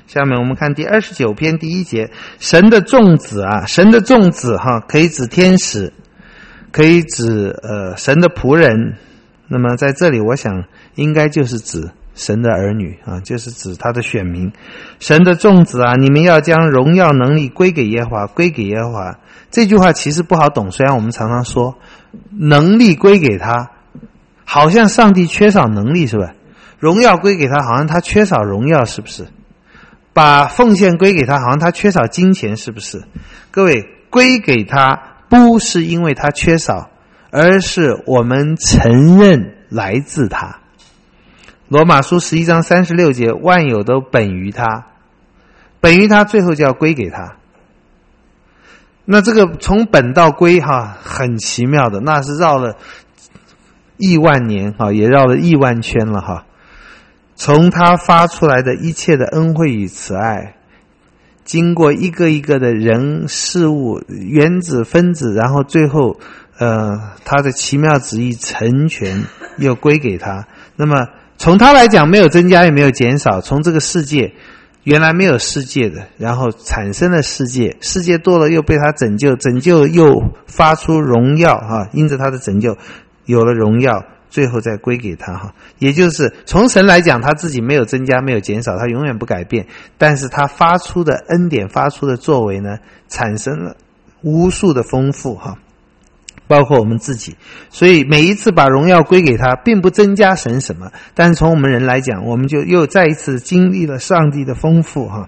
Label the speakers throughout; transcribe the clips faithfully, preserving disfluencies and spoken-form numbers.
Speaker 1: 下面我们看第二十九篇第一节，神的众子啊，神的众子哈，可以指天使，可以指呃神的仆人。那么在这里我想应该就是指神的儿女啊，就是指他的选民。神的众子啊，你们要将荣耀能力归给耶和华，归给耶和华。这句话其实不好懂，虽然我们常常说能力归给他，好像上帝缺少能力，是吧？荣耀归给他，好像他缺少荣耀，是不是？把奉献归给他，好像他缺少金钱，是不是？各位，归给他不是因为他缺少，而是我们承认来自他。罗马书十一章三十六节，万有都本于他，本于他，最后就要归给他。那这个从本到归哈，很奇妙的，那是绕了亿万年哈，也绕了亿万圈了哈。从他发出来的一切的恩惠与慈爱，经过一个一个的人事物原子分子，然后最后呃他的奇妙旨意成全，又归给他。那么从他来讲，没有增加也没有减少。从这个世界原来没有世界的，然后产生了世界，世界多了又被他拯救，拯救又发出荣耀啊，因着他的拯救有了荣耀，最后再归给他哈。也就是从神来讲，他自己没有增加没有减少，他永远不改变，但是他发出的恩典发出的作为呢，产生了无数的丰富哈，包括我们自己。所以每一次把荣耀归给他，并不增加神什么，但是从我们人来讲，我们就又再一次经历了上帝的丰富哈。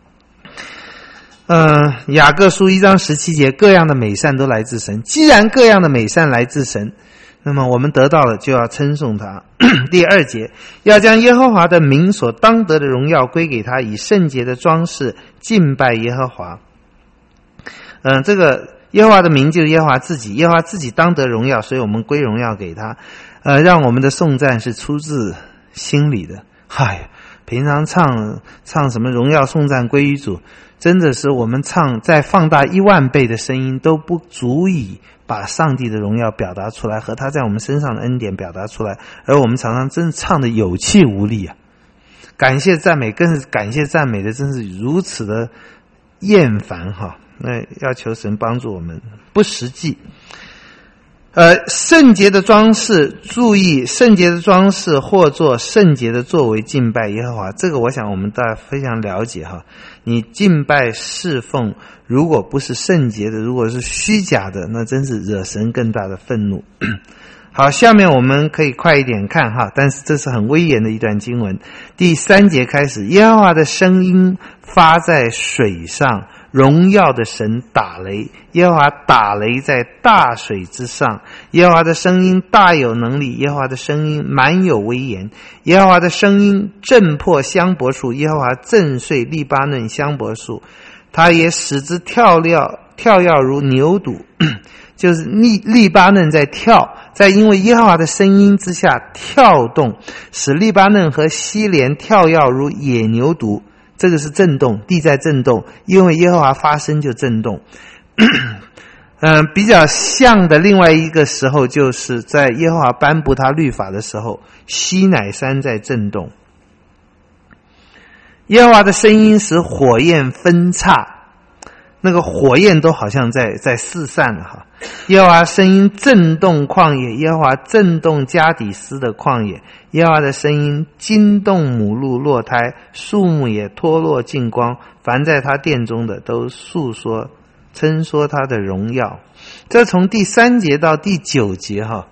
Speaker 1: 呃，雅各书一章十七节，各样的美善都来自神。既然各样的美善来自神，那么我们得到了就要称颂他。第二节，要将耶和华的名所当得的荣耀归给他，以圣洁的装饰敬拜耶和华。嗯、呃，这个耶和华的名就是耶和华自己，耶和华自己当得荣耀，所以我们归荣耀给他。呃，让我们的颂赞是出自心里的。嗨，平常唱唱什么荣耀颂赞归于主，真的是我们唱再放大一万倍的声音都不足以把上帝的荣耀表达出来，和他在我们身上的恩典表达出来，而我们常常真唱的有气无力啊！感谢赞美，更是感谢赞美的真是如此的厌烦哈！那要求神帮助我们，不实际。呃，圣洁的装饰，注意圣洁的装饰或做圣洁的作为敬拜耶和华，这个我想我们大家非常了解哈。你敬拜侍奉如果不是圣洁的，如果是虚假的，那真是惹神更大的愤怒。好，下面我们可以快一点看哈，但是这是很威严的一段经文。第三节开始，耶和华的声音发在水上，荣耀的神打雷，耶和华打雷在大水之上，耶和华的声音大有能力，耶和华的声音满有威严，耶和华的声音震破香柏树，耶和华震碎利巴嫩香柏树，他也使之跳跃跳跃如牛犊，就是利利巴嫩在跳，在因为耶和华的声音之下跳动，使利巴嫩和西连跳跃如野牛犊。这个是震动，地在震动，因为耶和华发声就震动。嗯，比较像的另外一个时候，就是在耶和华颁布他律法的时候，西乃山在震动。耶和华的声音使火焰分叉，那个火焰都好像在在四散了哈。耶和华声音震动旷野，耶和华震动加底斯的旷野，耶和华的声音惊动母鹿落胎，树木也脱落净光，凡在他殿中的都述说称说他的荣耀。这从第三节到第九节哈，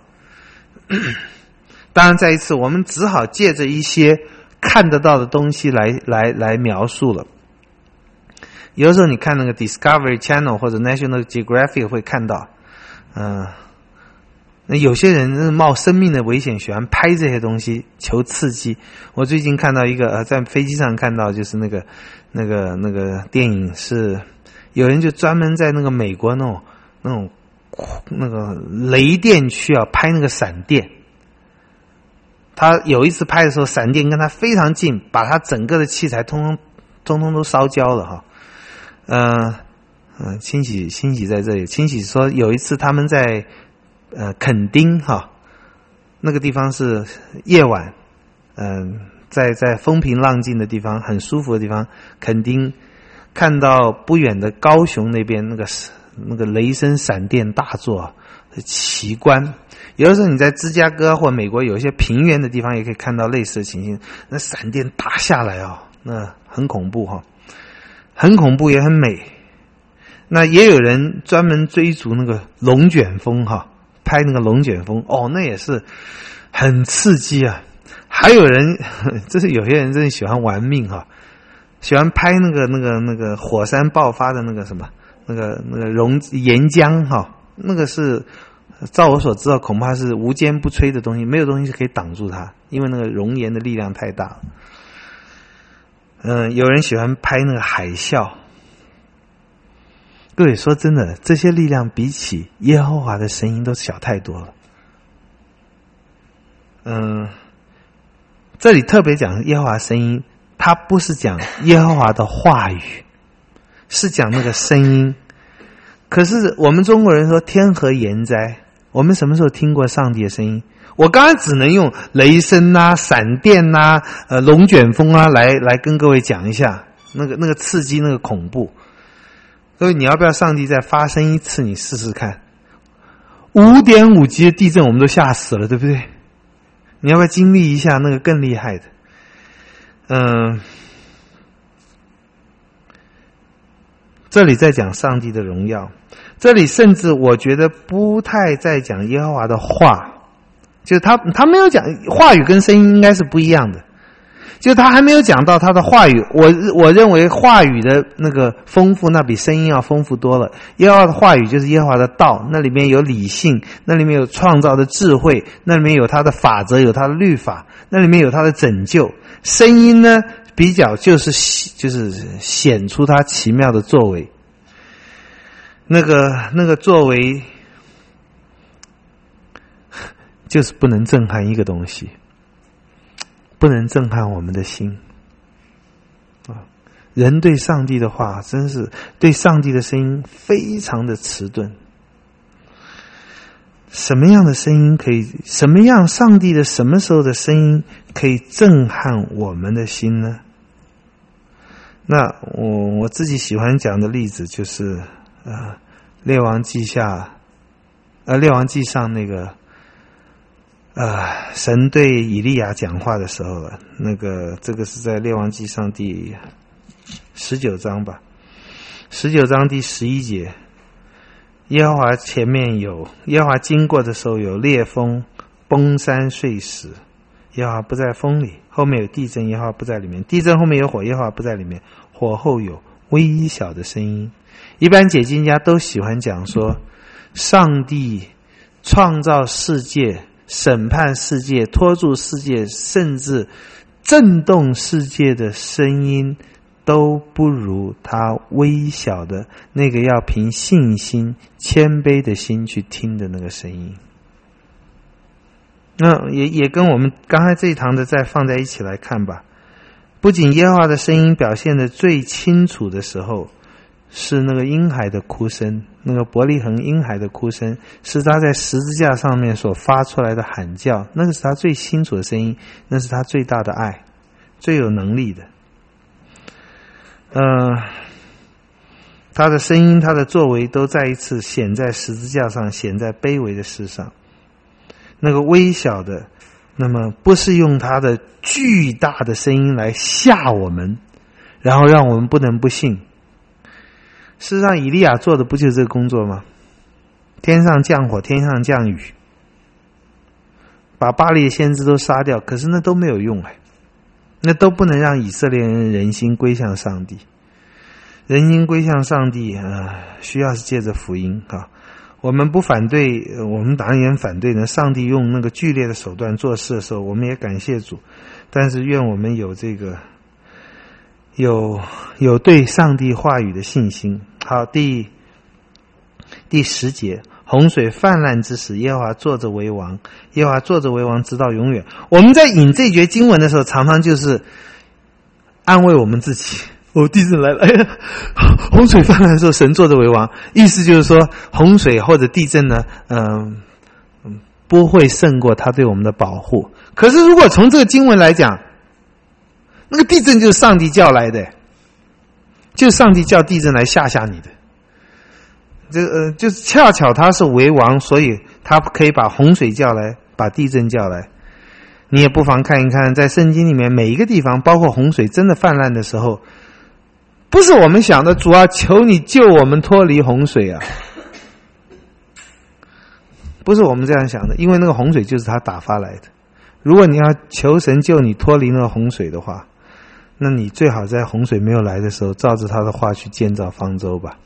Speaker 1: 当然再一次我们只好借着一些看得到的东西来来来描述了。有的时候你看那个 Discovery Channel 或者 National Geographic 会看到，嗯、呃，那有些人是冒生命的危险喜欢拍这些东西求刺激。我最近看到一个呃，在飞机上看到，就是那个那个那个电影是有人就专门在那个美国那种那种那个雷电区啊拍那个闪电。他有一次拍的时候，闪电跟他非常近，把他整个的器材通通通通都烧焦了哈。呃呃，清洗清洗在这里，清洗说有一次他们在呃垦丁哈，那个地方是夜晚，嗯、呃， 在在风平浪静的地方，很舒服的地方，垦丁看到不远的高雄那边那个那个雷声闪电大作，奇观。有的时候你在芝加哥或美国有一些平原的地方，也可以看到类似的情形，那闪电打下来哦，那很恐怖哈、哦，很恐怖也很美。那也有人专门追逐那个龙卷风哈、哦，拍那个龙卷风哦，那也是很刺激啊。还有人，这是有些人真的喜欢玩命哈、哦，喜欢拍那个那个那个火山爆发的那个什么那个那个熔岩浆哈、哦，那个是。照我所知道，恐怕是无坚不摧的东西，没有东西可以挡住它，因为那个熔岩的力量太大了。嗯，有人喜欢拍那个海啸。各位说真的，这些力量比起耶和华的声音都小太多了。嗯，这里特别讲耶和华声音，它不是讲耶和华的话语，是讲那个声音。可是我们中国人说天何言哉？我们什么时候听过上帝的声音？我刚才只能用雷声啊、闪电啊、呃龙卷风啊来来跟各位讲一下那个那个刺激、那个恐怖。各位，你要不要上帝再发生一次？你试试看，五点五级的地震我们都吓死了，对不对？你要不要经历一下那个更厉害的？嗯，这里在讲上帝的荣耀。这里甚至我觉得不太在讲耶和华的话，就是他他没有讲话语跟声音应该是不一样的，就他还没有讲到他的话语。我我认为话语的那个丰富，那比声音要丰富多了。耶和华的话语就是耶和华的道，那里面有理性，那里面有创造的智慧，那里面有他的法则，有他的律法，那里面有他的拯救。声音呢，比较就是就是显出他奇妙的作为。那个那个作为就是不能震撼一个东西，不能震撼我们的心啊！人对上帝的话，真是对上帝的声音非常的迟钝。什么样的声音可以？什么样上帝的什么时候的声音可以震撼我们的心呢？那我我自己喜欢讲的例子就是呃，列王记下，呃，列王记上那个，呃，神对以利亚讲话的时候了。那个，这个是在列王记上第十九章吧，十九章第十一节。耶和华前面有，耶和华经过的时候有烈风，崩山碎石，耶和华不在风里；后面有地震，耶和华不在里面；地震后面有火，耶和华不在里面；火后有微小的声音。一般解经家都喜欢讲说，上帝创造世界、审判世界、拖住世界，甚至震动世界的声音，都不如他微小的那个要凭信心、谦卑的心去听的那个声音。那也也跟我们刚才这一堂的再放在一起来看吧。不仅耶和华的声音表现得最清楚的时候，是那个婴孩的哭声，那个伯利恒婴孩的哭声，是他在十字架上面所发出来的喊叫，那个是他最清楚的声音，那是他最大的爱，最有能力的。呃，他的声音，他的作为都再一次显在十字架上，显在卑微的事上。那个微小的，那么不是用他的巨大的声音来吓我们，然后让我们不能不信。事实上，以利亚做的不就是这个工作吗？天上降火，天上降雨，把巴力先知都杀掉，可是那都没有用哎，那都不能让以色列人人心归向上帝。人心归向上帝啊、呃，需要是借着福音啊。我们不反对，我们当然反对呢。上帝用那个剧烈的手段做事的时候，我们也感谢主，但是愿我们有这个有有对上帝话语的信心。好，第第十节，洪水泛滥之时，耶和华坐着为王，耶和华坐着为王，直到永远。我们在引这节经文的时候，常常就是安慰我们自己。哦，地震来了，哎呀，洪水泛滥的时候，神坐着为王，意思就是说，洪水或者地震呢，嗯、呃，不会胜过他对我们的保护。可是，如果从这个经文来讲， 那个地震就是上帝叫来的，就是上帝叫地震来吓吓你的。这呃，就是恰巧他是为王，所以他可以把洪水叫来，把地震叫来。你也不妨看一看，在圣经里面每一个地方，包括洪水真的泛滥的时候，不是我们想的主啊，求你救我们脱离洪水啊，不是我们这样想的，因为那个洪水就是他打发来的。如果你要求神救你脱离那个洪水的话，那你最好在洪水没有来的时候，照着他的话去建造方舟吧。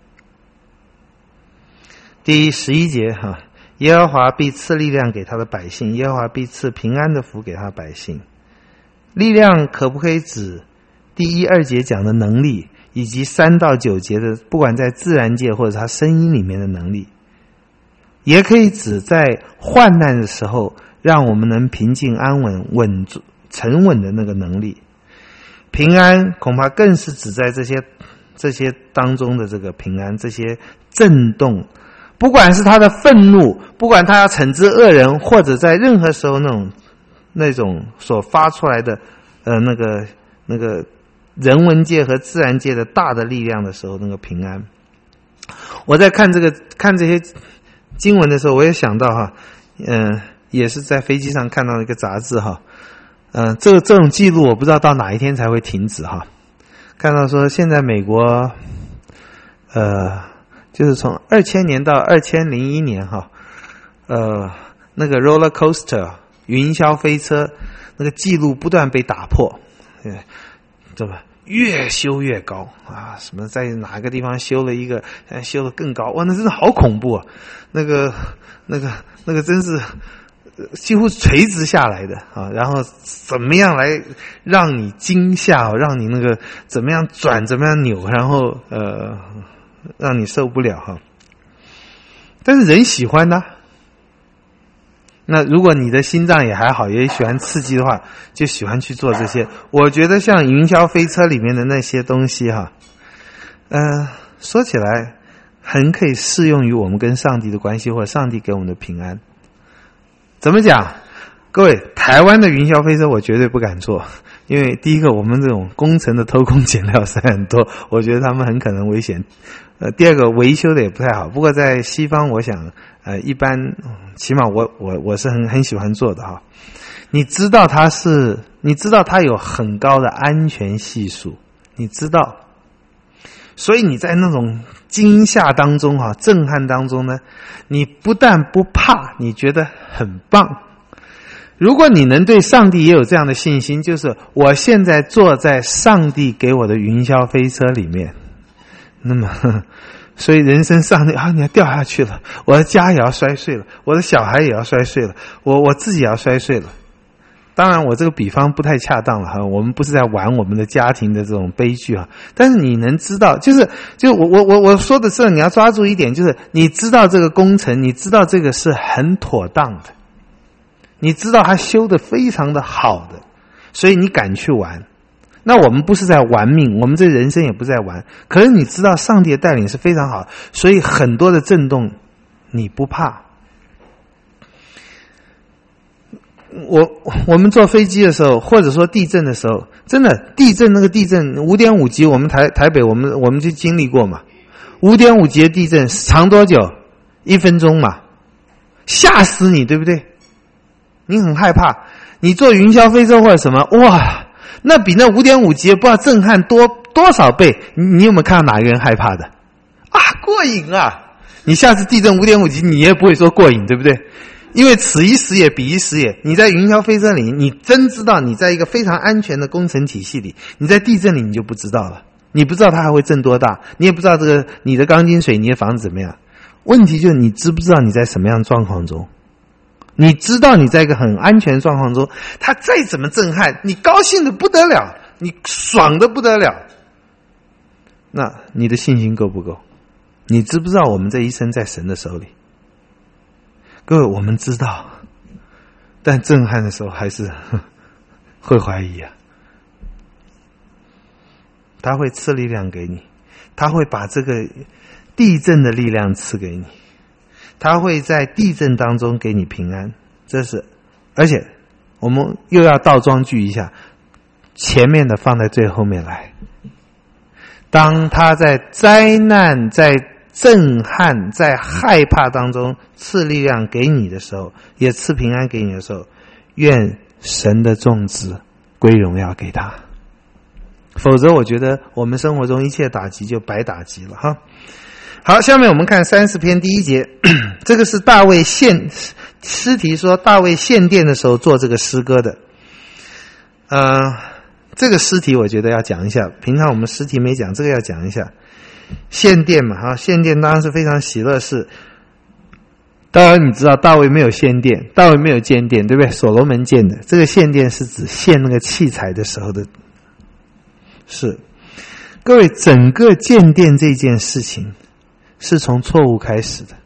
Speaker 1: 第十一节哈，耶和华必赐力量给他的百姓，耶和华必赐平安的福给他百姓。力量可不可以指第一二节讲的能力，以及三到九节的不管在自然界或者他声音里面的能力，也可以指在患难的时候让我们能平静安稳稳住沉稳的那个能力。平安恐怕更是指在这些这些当中的这个平安，这些震动，不管是他的愤怒，不管他要惩治恶人，或者在任何时候那种那种所发出来的呃那个那个人文界和自然界的大的力量的时候，那个平安。我在看这个看这些经文的时候，我也想到哈，嗯、呃，也是在飞机上看到一个杂志哈，嗯、呃，这个这种记录我不知道到哪一天才会停止哈。看到说现在美国，呃，就是从二千年到二千零一年哈，呃，那个 roller coaster 云霄飞车那个记录不断被打破，对，对吧？越修越高啊！什么在哪个地方修了一个，修得更高，哇，那真是好恐怖啊！那个、那个、那个真是几乎垂直下来的啊！然后怎么样来让你惊吓，让你那个怎么样转，怎么样扭，然后呃，让你受不了哈。但是人喜欢的。那如果你的心脏也还好，也喜欢刺激的话，就喜欢去做这些。我觉得像云霄飞车里面的那些东西哈，呃，说起来很可以适用于我们跟上帝的关系，或者上帝给我们的平安。怎么讲？各位，台湾的云霄飞车我绝对不敢坐，因为第一个我们这种工程的偷工减料是很多，我觉得他们很可能危险。呃，第二个维修的也不太好。不过在西方，我想，呃，一般，起码我我我是很很喜欢做的哈。你知道它是，你知道它有很高的安全系数，你知道，所以你在那种惊吓当中哈，震撼当中呢，你不但不怕，你觉得很棒。如果你能对上帝也有这样的信心，就是我现在坐在上帝给我的云霄飞车里面。那么，所以人生上帝啊，你要掉下去了，我的家也要摔碎了，我的小孩也要摔碎了，我我自己也要摔碎了。当然，我这个比方不太恰当了哈，我们不是在玩我们的家庭的这种悲剧啊。但是你能知道，就是就我我我我说的是，你要抓住一点，就是你知道这个工程，你知道这个是很妥当的，你知道它修得非常的好的，所以你敢去玩。那我们不是在玩命，我们这人生也不在玩。可是你知道上帝的带领是非常好，所以很多的震动你不怕。我我们坐飞机的时候，或者说地震的时候，真的地震那个地震五点五级，我们台台北我们我们就经历过嘛。五点五级的地震长多久？一分钟嘛，吓死你，对不对？你很害怕，你坐云霄飞车或者什么，哇！那比那五点五级不知道震撼多多少倍，你你有没有看到哪一个人害怕的？啊，过瘾啊！你下次地震五点五级，你也不会说过瘾，对不对？因为此一时也，彼一时也。你在云霄飞车里，你真知道你在一个非常安全的工程体系里，你在地震里你就不知道了。你不知道它还会震多大，你也不知道这个你的钢筋水泥的房子怎么样。问题就是你知不知道你在什么样的状况中？你知道你在一个很安全的状况中，它再怎么震撼，你高兴的不得了，你爽的不得了。那你的信心够不够？你知不知道我们这一生在神的手里？各位，我们知道，但震撼的时候还是会怀疑啊。他会赐力量给你，他会把这个地震的力量赐给你，他会在地震当中给你平安。这是，而且我们又要倒装句一下， 前面的放在最后面来。当他在灾难、在震撼、在害怕当中赐力量给你的时候，也赐平安给你的时候，愿神的众子归荣耀给他。否则我觉得我们生活中一切打击就白打击了哈。好，下面我们看三十篇第一节，这个是大卫献诗题说大卫献殿的时候做这个诗歌的。呃，这个诗题我觉得要讲一下，平常我们诗题没讲，这个要讲一下。献殿嘛，哈，献殿当然是非常喜乐事。当然你知道大卫没有献殿，大卫没有建殿，对不对？所罗门建的。这个献殿是指献那个器材的时候的事。各位，整个建殿这件事情是从错误开始的。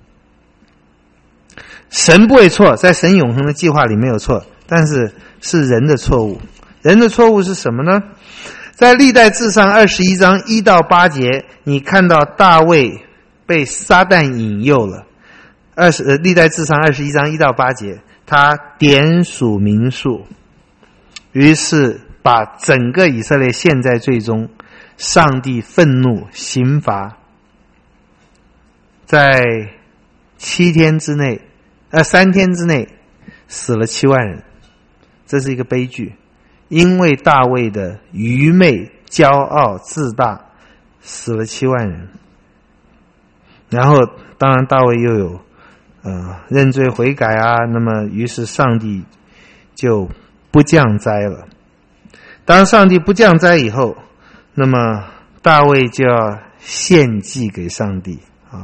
Speaker 1: 神不会错，在神永恒的计划里没有错，但是是人的错误。人的错误是什么呢？在历代志上二十一章一到八节，你看到大卫被撒旦引诱了。二十呃，历代志上二十一章一到八节，他点数民数，于是把整个以色列陷在罪中。上帝愤怒刑罚，在七天之内，呃，三天之内死了七万人，这是一个悲剧。因为大卫的愚昧、骄傲、自大，死了七万人。然后，当然大卫又有呃认罪悔改啊，那么于是上帝就不降灾了。当上帝不降灾以后，那么大卫就要献祭给上帝啊。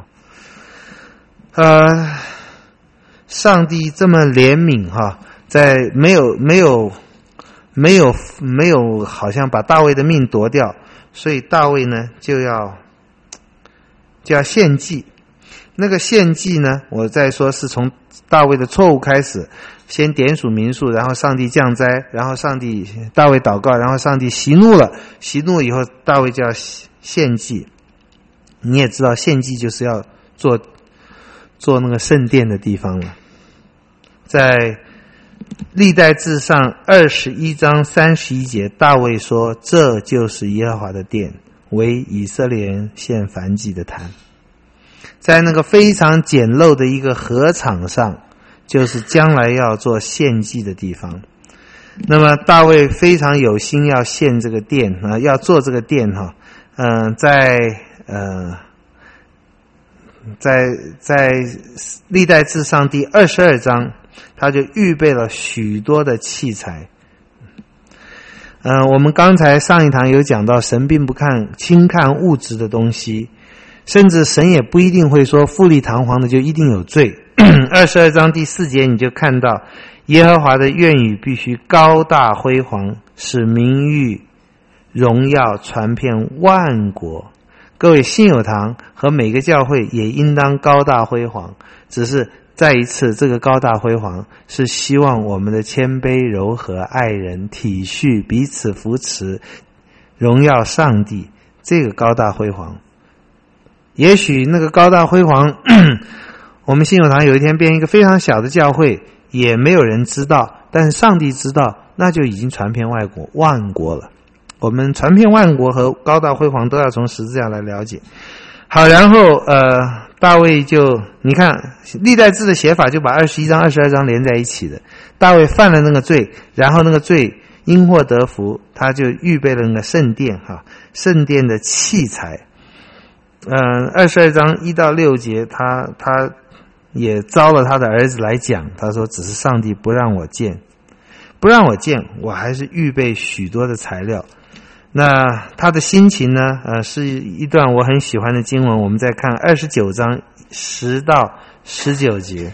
Speaker 1: 呃，上帝这么怜悯哈，在没有没有没有没有好像把大卫的命夺掉，所以大卫呢就要就要献祭。那个献祭呢，我再说是从大卫的错误开始，先点数民数，然后上帝降灾，然后上帝大卫祷告，然后上帝息怒了，息怒以后大卫就要献祭。你也知道献祭就是要做做那个圣殿的地方了。在历代志上二十一章三十一节，大卫说这就是耶和华的殿，为以色列人献燔祭的坛。在那个非常简陋的一个禾场上，就是将来要做献祭的地方。那么大卫非常有心要献这个殿啊，要做这个殿哈，嗯、呃，在呃，在在历代志上第二十二章，他就预备了许多的器材。嗯、呃，我们刚才上一堂有讲到，神并不看轻看物质的东西。甚至神也不一定会说富丽堂皇的就一定有罪。二十二章第四节你就看到，耶和华的愿语必须高大辉煌，使名誉荣耀传遍万国。各位信友堂和每个教会也应当高大辉煌，只是再一次这个高大辉煌是希望我们的谦卑柔和爱人体恤彼此扶持荣耀上帝，这个高大辉煌。也许那个高大辉煌我们信友堂有一天变一个非常小的教会，也没有人知道，但是上帝知道，那就已经传遍外国万国了。我们传遍万国和高大辉煌都要从十字架来了解。好，然后呃，大卫就你看历代志的写法就把二十一章二十二章连在一起的。大卫犯了那个罪，然后那个罪因祸得福，他就预备了那个圣殿哈，圣殿的器材。嗯，二十二章一到六节，他他也招了他的儿子来讲，他说只是上帝不让我见，不让我见，我还是预备许多的材料。那他的心情呢？呃，是一段我很喜欢的经文，我们再看二十九章十到十九节。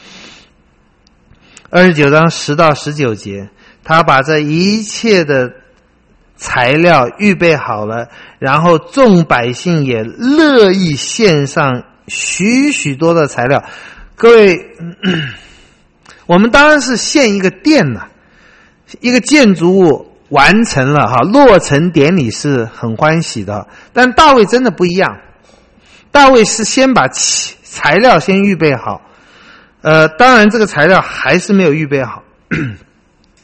Speaker 1: 二十九章十到十九节，他把这一切的材料预备好了，然后众百姓也乐意献上许许多的材料。各位，我们当然是献一个殿了，一个建筑物完成了哈，落成典礼是很欢喜的。但大卫真的不一样，大卫是先把材料先预备好，呃，当然这个材料还是没有预备好。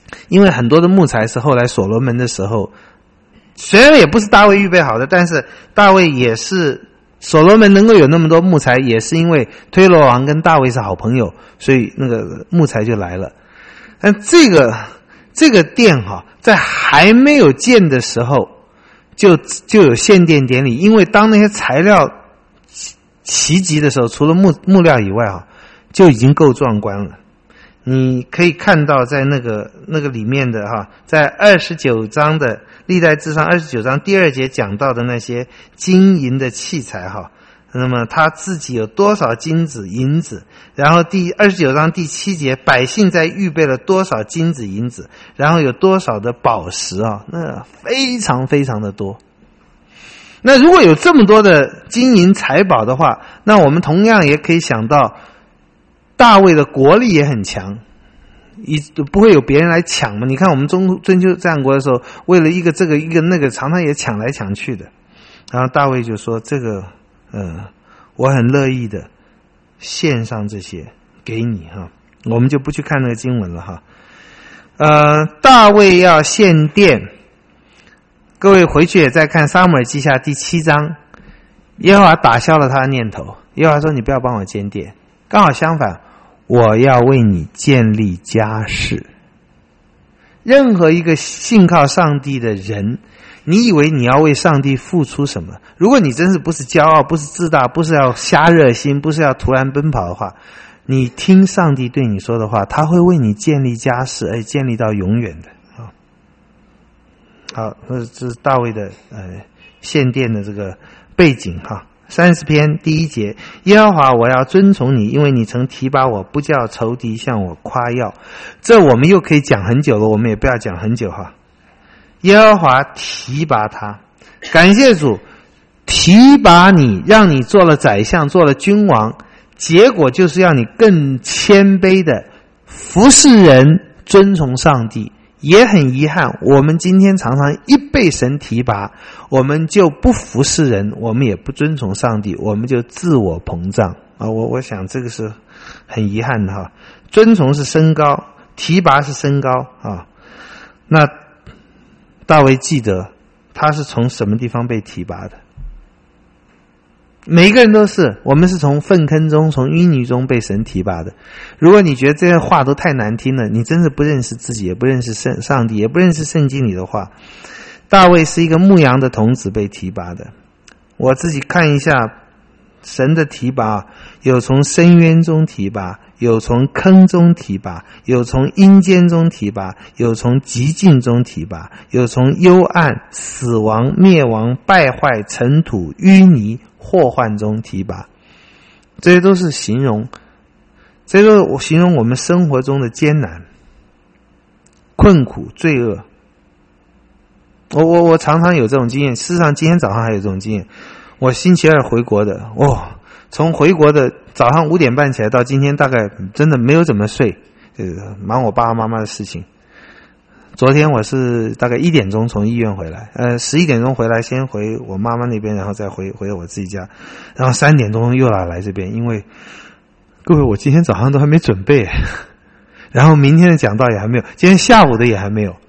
Speaker 1: 因为很多的木材是后来所罗门的时候，虽然也不是大卫预备好的，但是大卫也是所罗门能够有那么多木材，也是因为推罗王跟大卫是好朋友，所以那个木材就来了。但这个这个殿哈，在还没有建的时候，就就有献殿典礼，因为当那些材料齐集的时候，除了木木料以外哈，就已经够壮观了。你可以看到在那个那个里面的哈，在二十九章的历代志上二十九章第二节讲到的那些金银的器材哈，那么他自己有多少金子银子，然后第二十九章第七节百姓在预备了多少金子银子，然后有多少的宝石啊，那非常非常的多。那如果有这么多的金银财宝的话，那我们同样也可以想到大卫的国力也很强，一不会有别人来抢嘛。你看我们中春秋战国的时候，为了一个这个一个那个，常常也抢来抢去的。然后大卫就说这个嗯，我很乐意的献上这些给你哈。我们就不去看那个经文了哈。呃，大卫要献殿，各位回去也再看撒母耳记下第七章，耶和华打消了他的念头。耶和华说你不要帮我建殿，刚好相反，我要为你建立家室。任何一个信靠上帝的人，你以为你要为上帝付出什么？如果你真是不是骄傲，不是自大，不是要瞎热心，不是要突然奔跑的话，你听上帝对你说的话，他会为你建立家室，而且建立到永远的。好，那这是大卫的呃献殿的这个背景哈。三十篇第一节，耶和华我要遵从你，因为你曾提拔我，不叫仇敌向我夸耀。这我们又可以讲很久了，我们也不要讲很久哈。耶和华提拔他，感谢主，提拔你，让你做了宰相，做了君王，结果就是要你更谦卑的服侍人，遵从上帝。也很遗憾，我们今天常常一被神提拔，我们就不服侍人，我们也不遵从上帝，我们就自我膨胀啊！我我想这个是很遗憾的哈。遵从是升高，提拔是升高啊。那大卫记得他是从什么地方被提拔的？每一个人都是，我们是从粪坑中，从淤泥中被神提拔的。如果你觉得这些话都太难听了，你真是不认识自己，也不认识圣上帝，也不认识圣经里的话。大卫是一个牧羊的童子被提拔的。我自己看一下神的提拔，有从深渊中提拔，有从坑中提拔，有从阴间中提拔，有从极境中提拔，有从幽暗、死亡、灭亡、败坏、尘土、淤泥、祸患中提拔。这些都是形容，这些都是形容我们生活中的艰难、困苦、罪恶。我我我常常有这种经验，事实上今天早上还有这种经验。我星期二回国的，哦，从回国的早上五点半起来到今天，大概真的没有怎么睡，呃，忙我爸爸妈妈的事情。昨天我是大概一点钟从医院回来，呃，十一点钟回来，先回我妈妈那边，然后再回回我自己家，然后三点钟又要来这边，因为各位我今天早上都还没准备，然后明天的讲道也还没有，今天下午的也还没有。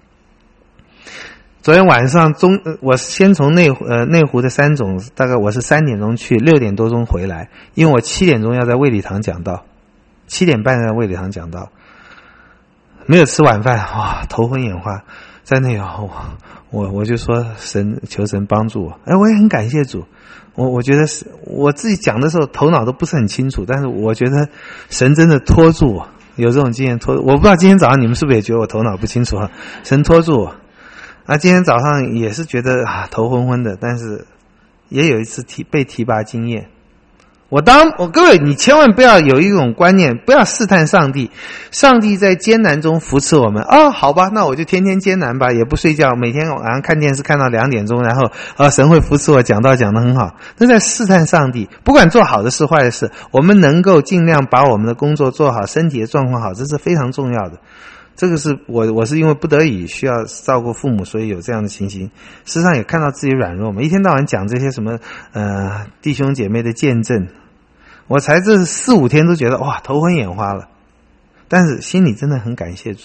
Speaker 1: 昨天晚上中，我先从内呃内湖的三总，大概我是三点钟去，六点多钟回来，因为我七点钟要在卫理堂讲道，七点半在卫理堂讲道。没有吃晚饭，哇，头昏眼花，在那我我我就说神，求神帮助我。哎，我也很感谢主。我我觉得是我自己讲的时候头脑都不是很清楚，但是我觉得神真的拖住我，有这种经验拖。我不知道今天早上你们是不是也觉得我头脑不清楚哈？神拖住我。啊，今天早上也是觉得啊头昏昏的，但是也有一次提被提拔经验。我当我各位，你千万不要有一种观念，不要试探上帝。上帝在艰难中扶持我们啊，好吧，那我就天天艰难吧，也不睡觉，每天晚上看电视看到两点钟，然后啊，神会扶持我，讲道讲得很好。那在试探上帝，不管做好的事坏的事，我们能够尽量把我们的工作做好，身体的状况好，这是非常重要的。这个是我我是因为不得已需要照顾父母，所以有这样的情形。事实上也看到自己软弱嘛，一天到晚讲这些什么呃弟兄姐妹的见证，我才这四五天都觉得哇头昏眼花了，但是心里真的很感谢主。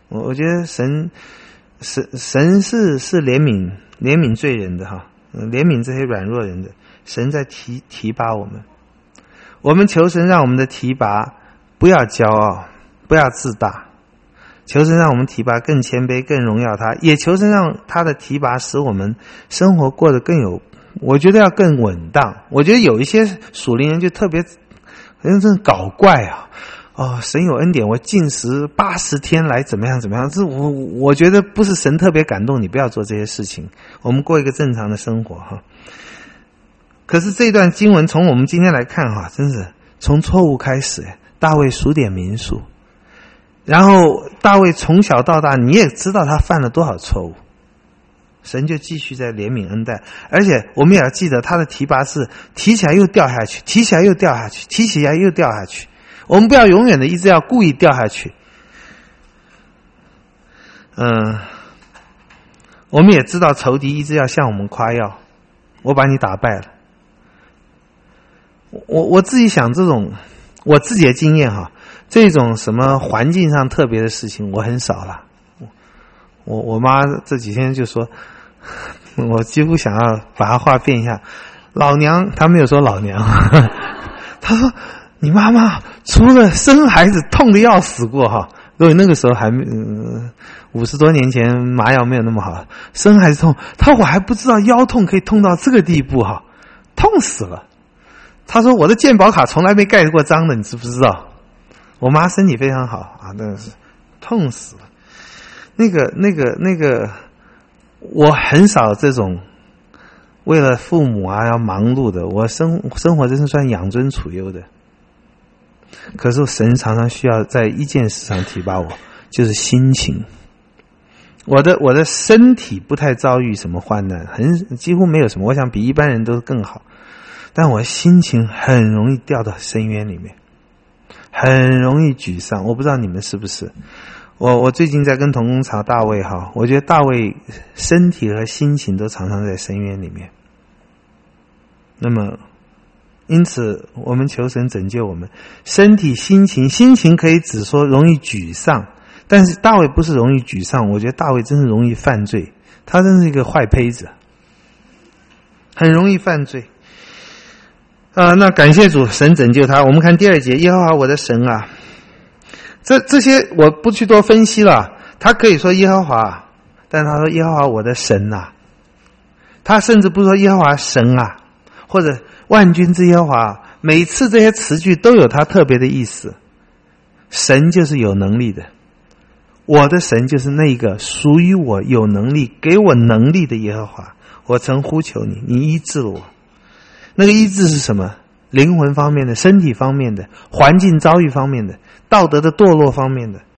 Speaker 1: 我我觉得神神神是是怜悯怜悯罪人的哈，怜悯这些软弱人的。神在提提拔我们，我们求神让我们的提拔不要骄傲，不要自大，求神让我们提拔更谦卑，更荣耀他，也求神让他的提拔使我们生活过得更有，我觉得要更稳当。我觉得有一些属灵人就特别好像真的搞怪啊，哦，神有恩典，我禁食八十天来怎么样怎么样，这我我觉得不是神特别感动你，不要做这些事情，我们过一个正常的生活哈。可是这段经文从我们今天来看哈，真是从错误开始，大卫数点民数，然后大卫从小到大你也知道他犯了多少错误，神就继续在怜悯恩待，而且我们也要记得他的提拔是提起来又掉下去，提起来又掉下去，提起来又掉下去，我们不要永远的一直要故意掉下去。嗯，我们也知道仇敌一直要向我们夸耀，我把你打败了。我我自己想这种我自己的经验哈，这种什么环境上特别的事情我很少了。我我妈这几天就说，我几乎想要把她话变一下，老娘，她没有说老娘，她说你妈妈除了生孩子痛得要死过哈，因为那个时候还没嗯五十多年前麻药没有那么好，生孩子痛，她我还不知道腰痛可以痛到这个地步哈，痛死了。他说我的健保卡从来没盖过章的，你知不知道？我妈身体非常好啊，真的是痛死了。那个那个那个，我很少这种为了父母啊要忙碌的，我生生活真是算养尊处优的。可是神常常需要在一件事上提拔我，就是心情。我的我的身体不太遭遇什么患难，很几乎没有什么，我想比一般人都更好。但我心情很容易掉到深渊里面，很容易沮丧。我不知道你们是不是？我我最近在跟同工查大卫哈，我觉得大卫身体和心情都常常在深渊里面。那么，因此我们求神拯救我们，身体、心情，心情可以只说容易沮丧，但是大卫不是容易沮丧，我觉得大卫真是容易犯罪，他真是一个坏胚子，很容易犯罪。啊，那感谢主，神拯救他。我们看第二节，耶和华我的神啊，这这些我不去多分析了。他可以说耶和华，但他说耶和华我的神啊，他甚至不说耶和华神啊，或者万军之耶和华。每次这些词句都有他特别的意思。神就是有能力的，我的神就是那个属于我有能力给我能力的耶和华。我曾呼求你，你医治了我。那个医治是什么？灵魂方面的、身体方面的、环境遭遇方面的、道德的堕落方面的。